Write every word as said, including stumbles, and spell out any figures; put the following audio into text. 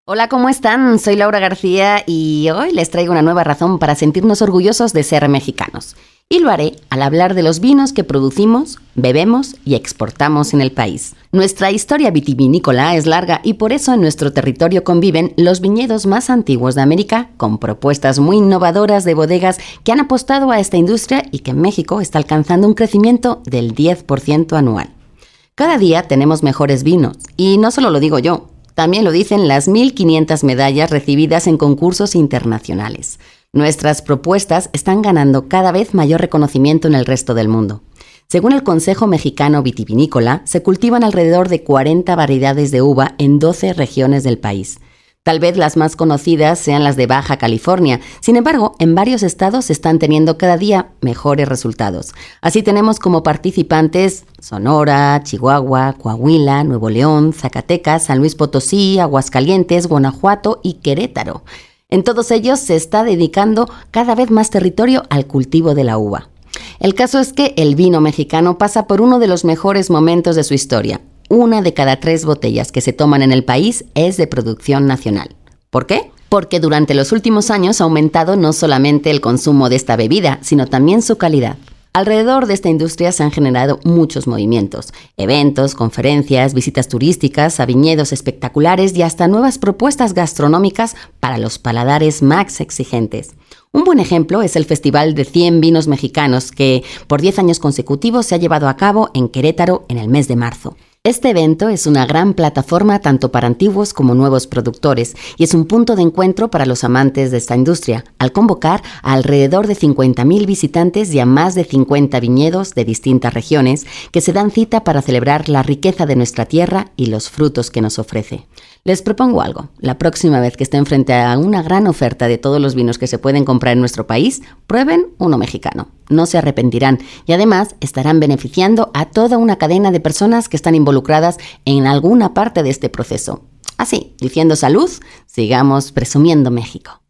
Hola, ¿cómo están? Soy Laura García y hoy les traigo una nueva razón para sentirnos orgullosos de ser mexicanos. Y lo haré al hablar de los vinos que producimos, bebemos y exportamos en el país. Nuestra historia vitivinícola es larga y por eso en nuestro territorio conviven los viñedos más antiguos de América con propuestas muy innovadoras de bodegas que han apostado a esta industria y que en México está alcanzando un crecimiento del diez por ciento anual. Cada día tenemos mejores vinos y no solo lo digo yo. También lo dicen las mil quinientas medallas recibidas en concursos internacionales. Nuestras propuestas están ganando cada vez mayor reconocimiento en el resto del mundo. Según el Consejo Mexicano Vitivinícola, se cultivan alrededor de cuarenta variedades de uva en doce regiones del país. Tal vez las más conocidas sean las de Baja California. Sin embargo, en varios estados se están teniendo cada día mejores resultados. Así tenemos como participantes Sonora, Chihuahua, Coahuila, Nuevo León, Zacatecas, San Luis Potosí, Aguascalientes, Guanajuato y Querétaro. En todos ellos se está dedicando cada vez más territorio al cultivo de la uva. El caso es que el vino mexicano pasa por uno de los mejores momentos de su historia. Una de cada tres botellas que se toman en el país es de producción nacional. ¿Por qué? Porque durante los últimos años ha aumentado no solamente el consumo de esta bebida, sino también su calidad. Alrededor de esta industria se han generado muchos movimientos, eventos, conferencias, visitas turísticas, a viñedos espectaculares y hasta nuevas propuestas gastronómicas para los paladares más exigentes. Un buen ejemplo es el Festival de cien Vinos Mexicanos que por diez años consecutivos se ha llevado a cabo en Querétaro en el mes de marzo. Este evento es una gran plataforma tanto para antiguos como nuevos productores y es un punto de encuentro para los amantes de esta industria, al convocar a alrededor de cincuenta mil visitantes y a más de cincuenta viñedos de distintas regiones que se dan cita para celebrar la riqueza de nuestra tierra y los frutos que nos ofrece. Les propongo algo. La próxima vez que estén frente a una gran oferta de todos los vinos que se pueden comprar en nuestro país, prueben uno mexicano. No se arrepentirán y además estarán beneficiando a toda una cadena de personas que están involucradas en alguna parte de este proceso. Así, diciendo salud, sigamos presumiendo México.